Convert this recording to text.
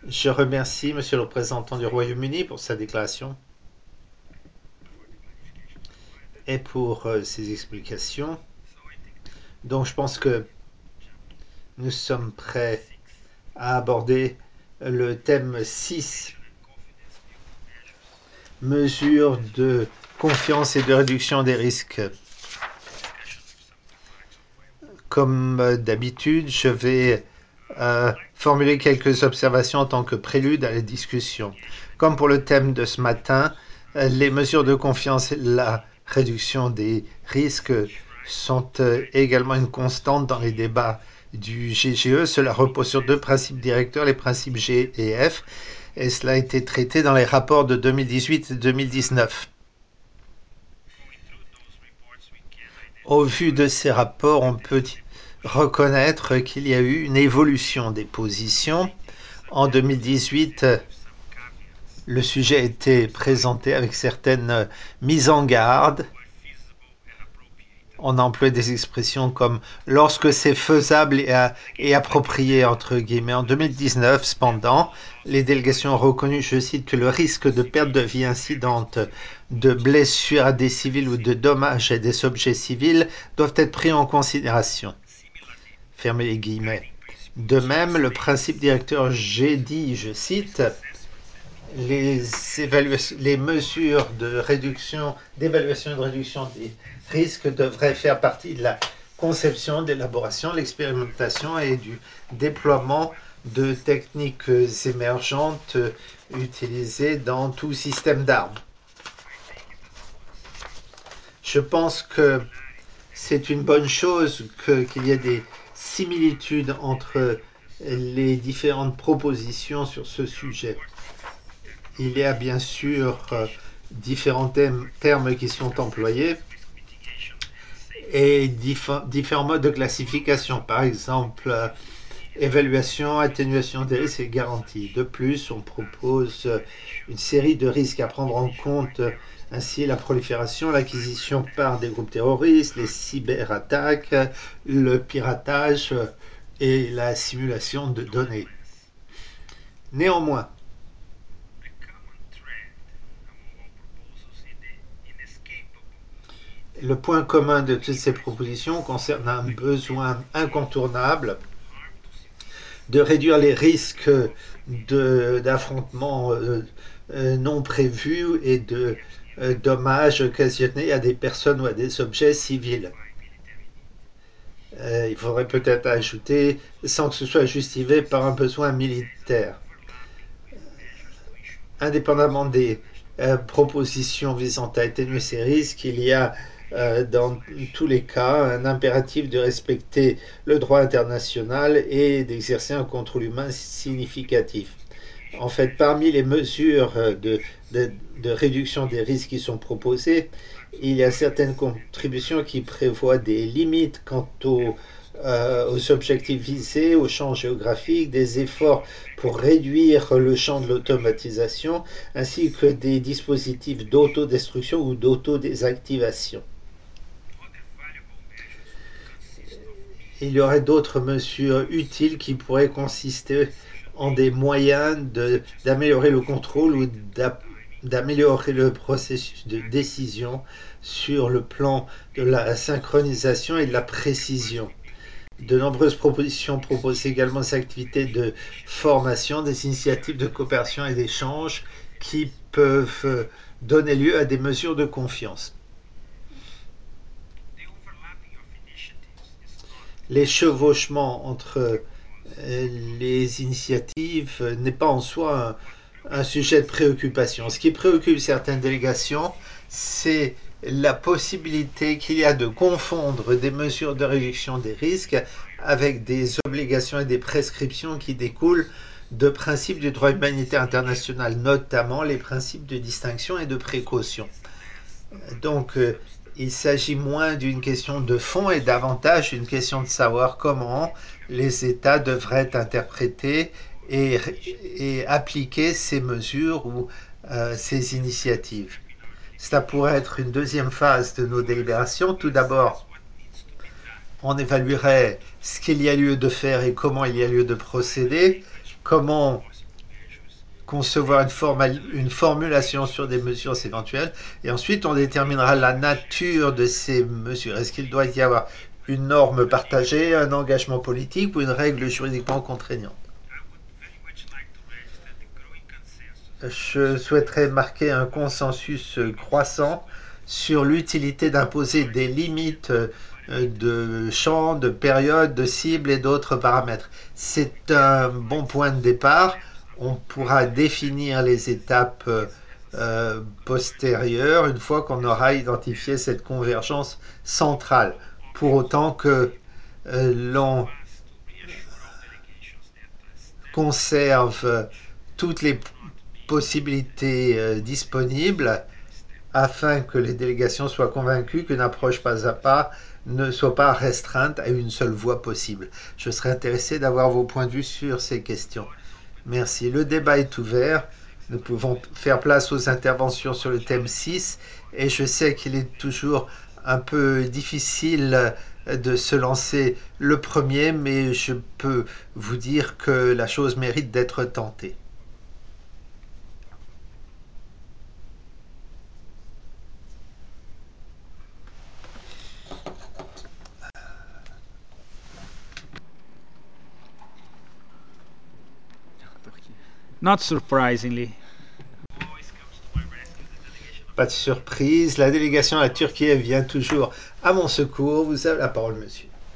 Je remercie Monsieur le représentant du Royaume-Uni pour sa déclaration et pour ses explications. Donc je pense que nous sommes prêts à aborder le thème 6, mesures de confiance et de réduction des risques. Comme d'habitude, je vais formuler quelques observations en tant que prélude à la discussion. Comme pour le thème de ce matin, les mesures de confiance et la réduction des risques sont également une constante dans les débats du GGE. Cela repose sur deux principes directeurs, les principes G et F, et cela a été traité dans les rapports de 2018 et 2019. Au vu de ces rapports, on peut reconnaître qu'il y a eu une évolution des positions. En 2018, le sujet a été présenté avec certaines mises en garde. On a employé des expressions comme lorsque c'est faisable et approprié, entre guillemets. En 2019, cependant, les délégations ont reconnu, je cite, que le risque de perte de vie incidente, de blessures à des civils ou de dommages à des objets civils doivent être pris en considération. Fermez les guillemets. De même, le principe directeur, j'ai dit, je cite, les mesures de réduction, d'évaluation et de réduction des risques devraient faire partie de la conception, de l'élaboration, de l'expérimentation et du déploiement de techniques émergentes utilisées dans tout système d'armes. Je pense que c'est une bonne chose qu'il y ait des similitudes entre les différentes propositions sur ce sujet. Il y a bien sûr différents termes qui sont employés et différents modes de classification. Par exemple, évaluation, atténuation des risques et garantie. De plus, on propose une série de risques à prendre en compte, ainsi la prolifération, l'acquisition par des groupes terroristes, les cyberattaques, le piratage et la simulation de données. Néanmoins, le point commun de toutes ces propositions concerne un besoin incontournable de réduire les risques d'affrontements non prévus et de dommages occasionnés à des personnes ou à des objets civils. Il faudrait peut-être ajouter sans que ce soit justifié par un besoin militaire. Indépendamment des propositions visant à atténuer ces risques, il y a dans tous les cas un impératif de respecter le droit international et d'exercer un contrôle humain significatif. En fait, parmi les mesures de réduction des risques qui sont proposées, il y a certaines contributions qui prévoient des limites quant aux objectifs visés, au champ géographique, des efforts pour réduire le champ de l'automatisation, ainsi que des dispositifs d'autodestruction ou d'autodésactivation. Il y aurait d'autres mesures utiles qui pourraient consister en des moyens d'améliorer le contrôle ou d'améliorer le processus de décision sur le plan de la synchronisation et de la précision. De nombreuses propositions proposent également des activités de formation, des initiatives de coopération et d'échange qui peuvent donner lieu à des mesures de confiance. Les chevauchements entre les initiatives n'est pas en soi un sujet de préoccupation. Ce qui préoccupe certaines délégations, c'est la possibilité qu'il y a de confondre des mesures de réduction des risques avec des obligations et des prescriptions qui découlent de principes du droit humanitaire international, notamment les principes de distinction et de précaution. Donc, il s'agit moins d'une question de fond et davantage d'une question de savoir comment les États devraient interpréter et appliquer ces mesures ou ces initiatives. Cela pourrait être une deuxième phase de nos délibérations. Tout d'abord, on évaluerait ce qu'il y a lieu de faire et comment il y a lieu de procéder, comment concevoir une formulation sur des mesures éventuelles et ensuite on déterminera la nature de ces mesures. Est-ce qu'il doit y avoir une norme partagée, un engagement politique ou une règle juridiquement contraignante? Je souhaiterais marquer un consensus croissant sur l'utilité d'imposer des limites de champ, de période, de cible et d'autres paramètres. C'est un bon point de départ. On pourra définir les étapes postérieures une fois qu'on aura identifié cette convergence centrale. Pour autant que l'on conserve toutes les possibilités disponibles afin que les délégations soient convaincues qu'une approche pas à pas ne soit pas restreinte à une seule voie possible. Je serais intéressé d'avoir vos points de vue sur ces questions. Merci. Le débat est ouvert. Nous pouvons faire place aux interventions sur le thème 6 et je sais qu'il est toujours un peu difficile de se lancer le premier, mais je peux vous dire que la chose mérite d'être tentée. Not surprisingly, Pas de surprise, la délégation à la Turquie vient toujours à mon secours. Vous avez la parole, monsieur.